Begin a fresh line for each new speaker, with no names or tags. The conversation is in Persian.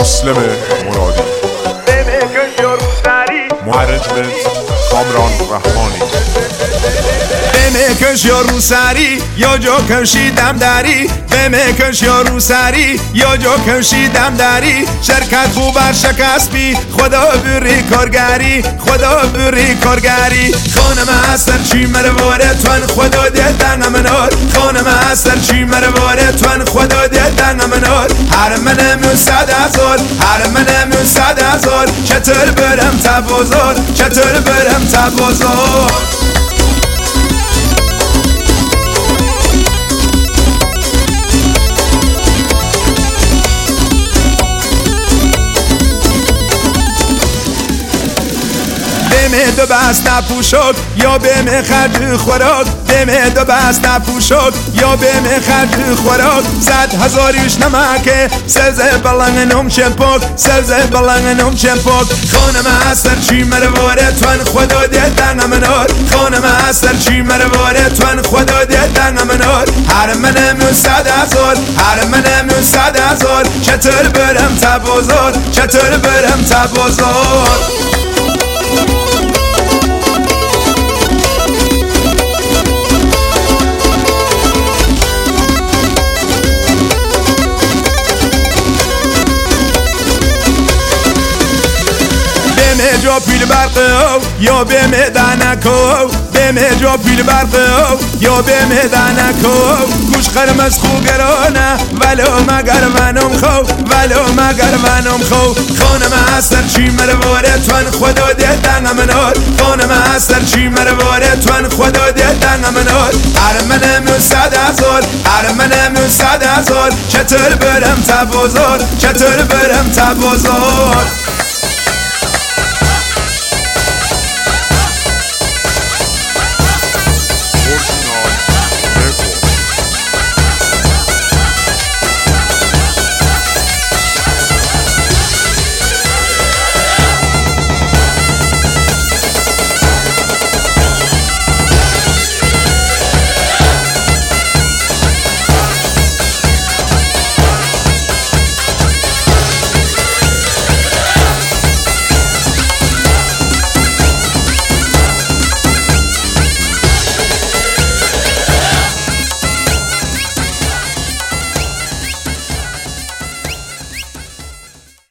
مسلم مرادی، مهرجمنت کامران رحمانی.
بمکش یا رو سری یا جا کشیدم دری، بمکش یا رو سری یا جا کشیدم دری. شرکت خوب بر شکست بی خدا بری کارگری، خدا بری کارگری. خانم اثر چی مرواره توان خدا دیدن منار، خانم اثر چی مرواره توان خدا دیدن منار. هر منم 100,000 هر منم 100,000 چطور برم تا بازار، چطور برم تا بازار. بهم دو بست نپوشک یا بهم خرد خوراک، بهم دو بست نپوشک یا بهم خرد خوراک. 100,000 نمکه سبزه بلنگ نم چمپک، سبزه بلنگ نم چمپک. خانم اثر چی مرواره توان خدا دیدن منار، خانم اثر چی مرواره توان خدا دیدن منار. هر منم 100,000 هر منم 100,000 چطور برم تا بازار، چطور برم تا بازار. بهم جا پیل برقه یا بهم دنکو، بهم جا پیل برقه یا بهم دنکو. گوش قرمز خو گرانه ولو مگر منم خو، ولو مگر منم خو. خانم اثر چی مرواره توان خدا دیدن منار، خانم اثر چی مرواره توان خدا دیدن منار. هر منم 100,000 هر منم 100,000 چطور برم تا بازار، چطور برم تا بازار.